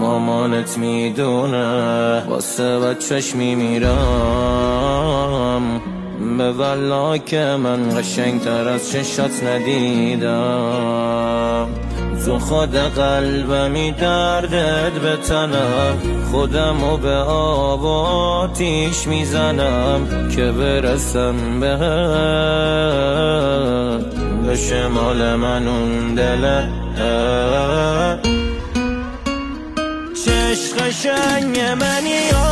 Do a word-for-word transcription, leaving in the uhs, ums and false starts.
مامانت میدونه واسه بچهش میمیرم. به والله که من قشنگ تر از چشات ندیدم. تو خود قلبمی دردت بتنم، خودمو به آب و آتیش میزنم که برسم به به شمال من اون دله. چشق قشنگ منی